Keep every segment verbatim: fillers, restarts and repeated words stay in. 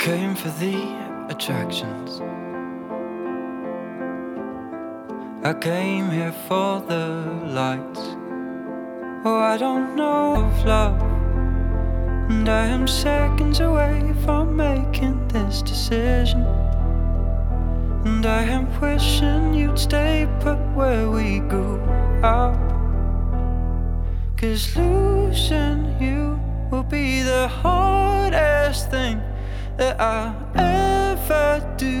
came for the attractions. I came here for the lights. Oh, I don't know of love, and I am seconds away from making this decision. And I am wishing you'd stay put where we grew up, 'cause losing you will be the hardest thing that I'll ever do.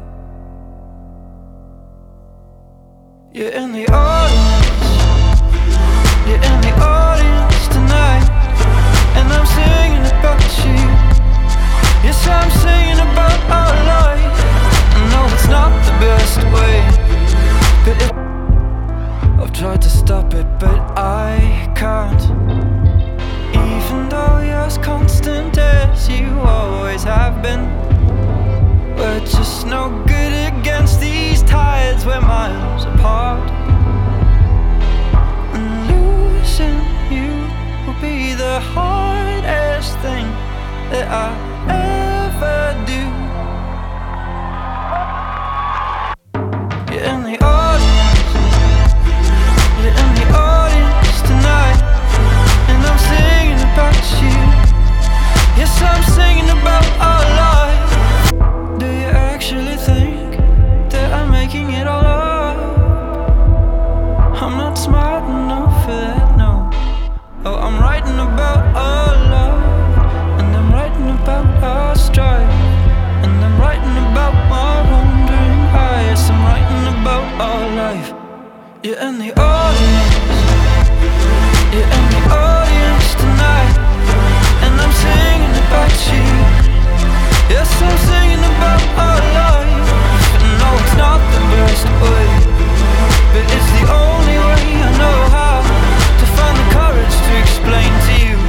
You're in the audience, you're in the audience tonight, and I'm singing about you. Yes, I'm singing about our life. I know it's not the best way, but it, I've tried to stop it, but I can't. Even though you're as constant as you always have been, we're just no good against these tides, we're miles apart. And losing you will be the hardest thing that I ever do. You're in the audience, you're in the audience tonight, and I'm singing about you. Yes, I'm singing about our life. Do you actually think that I'm making it all up? I'm not smart enough for that, no. Oh, I'm writing about our love, and I'm writing about our strife, and I'm writing about my wandering eyes. I'm writing about our life. You're in the audience, you're in the audience.